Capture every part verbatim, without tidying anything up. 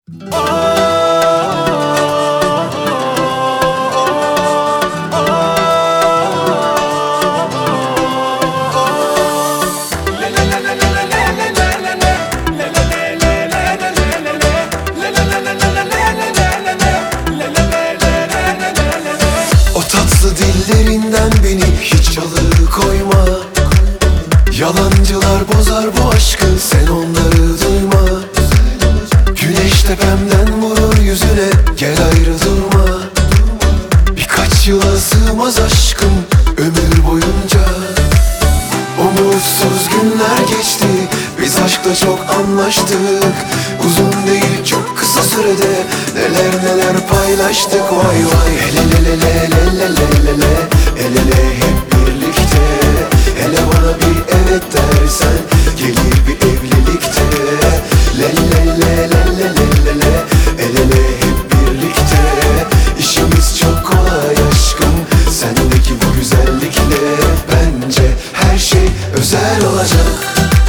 O tatlı dillerinden beni hiç alıkoyma. Yalancılar bozar bu aşkı, sen onları duyma. Güneş tepemden vurur yüzüne, gel ayrı durma. Birkaç yıla sığmaz aşkım ömür boyunca. Umutsuz günler geçti, biz aşkla çok anlaştık. Uzun değil çok kısa sürede neler neler paylaştık. Vay vay hele le le le le le le le le el ele hep birlikte. Hele bana bir evet dersen gelir bir evlilikte. Le le le le le le le le el ele hep birlikte. İşimiz çok kolay aşkım, sendeki bu güzellikle. Bence her şey özel olacak.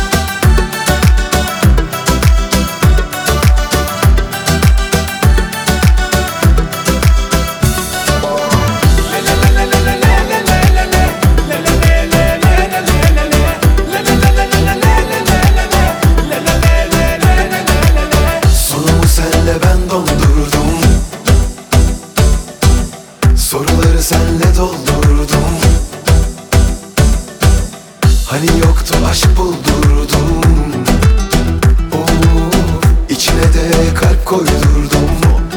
Ben dondurdum, soruları senle doldurdum. Hani yoktu aşk buldurdum. Oh, içine de kalp koydurdum.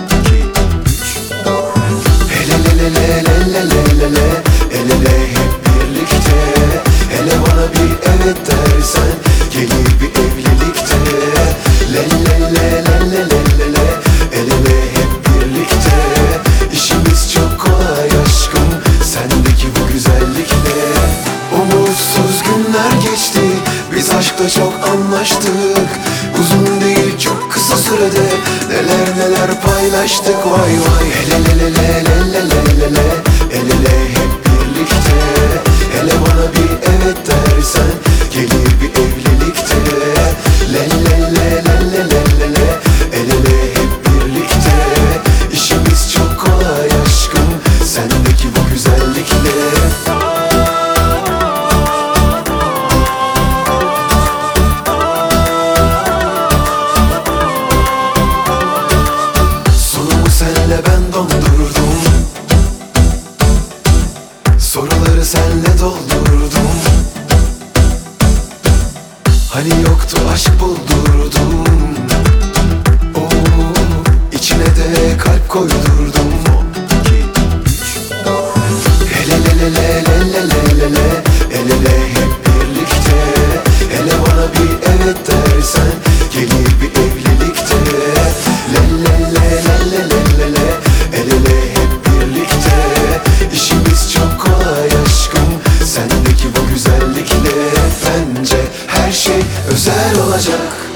Hele le le le le le le le le el ele hep birlikte. Hele bana bir evet dersen gelir bir evlilikte. Le le le le le le le el ele hep birlikte. İşimiz çok kolay aşkım, sendeki bu güzellikle. Umutsuz günler geçti, biz aşkla çok anlaştık. Uzun değil çok kısa sürede neler neler paylaştık. Vay vay hele le le le le le le le le el ele hep birlikte. Hele bana bir evet dersen gelir bir evlilikte. Le le le le le le le le el ele hep birlikte. İşimiz çok kolay aşkım, sendeki bu güzellikle. Sonumu senle ben dondurdum, soruları senle doldurdum. Hani yoktu aşk buldurdum. Oh, içine de kalp koydurdum. Hele le le le le le le le le el ele hep birlikte. Hele bana bir evet dersen gelir bir evlilikte. Le le le le le le le le el ele hep birlikte. İşimiz çok kolay aşkım, sendeki bu güzellikle. Bence her şey özel olacak.